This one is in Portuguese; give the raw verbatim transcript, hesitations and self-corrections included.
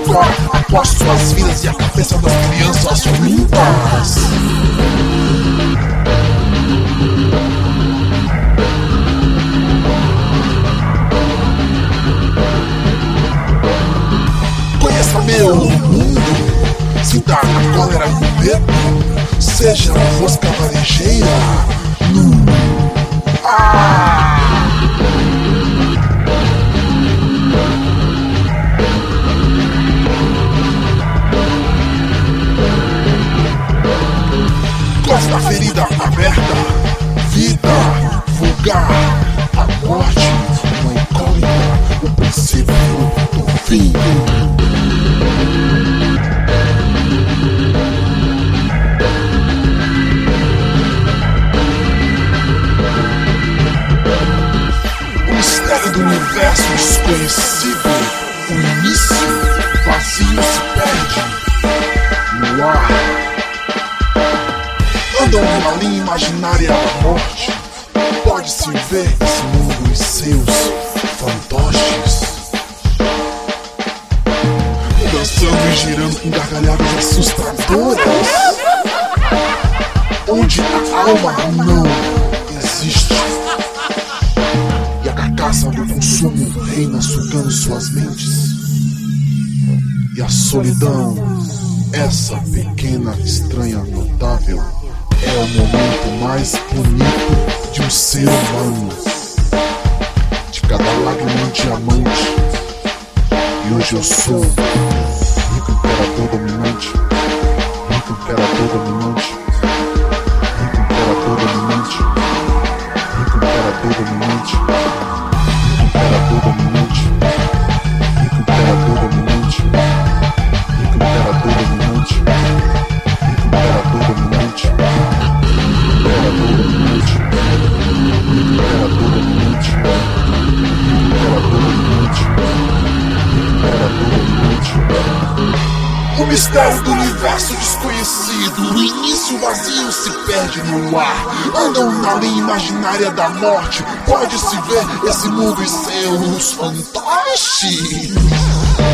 agora após suas vidas e a cabeça das crianças limpas. Conheça meu mundo, sinta a cólera e o medo, seja uma rosca varejeira. Hum. Ah! Gosto da ferida aberta, vida vulgar, a morte, uma incógnita, o princípio do fim. O mistério do universo desconhecido, o início vazio se perde no ar. Andam numa linha imaginária da morte. Pode-se ver esse mundo e seus fantoches, dançando e girando com gargalhadas assustadoras, onde a alma não existe e a carcaça do consumo reina sugando suas mentes. E a solidão, essa pequena, estranha, notável, é o momento mais bonito de um ser humano. De cada lágrima um diamante. E hoje eu sou rico imperador dominante. Rico imperador dominante. Rico imperador dominante. Rico imperador dominante. Rico imperador dominante. Rico imperador dominante. Rico imperador dominante. Rico imperador dominante. O mistério do universo desconhecido, o início vazio se perde no ar. Andam na linha imaginária da morte. Pode-se ver esse mundo e seus fantoches.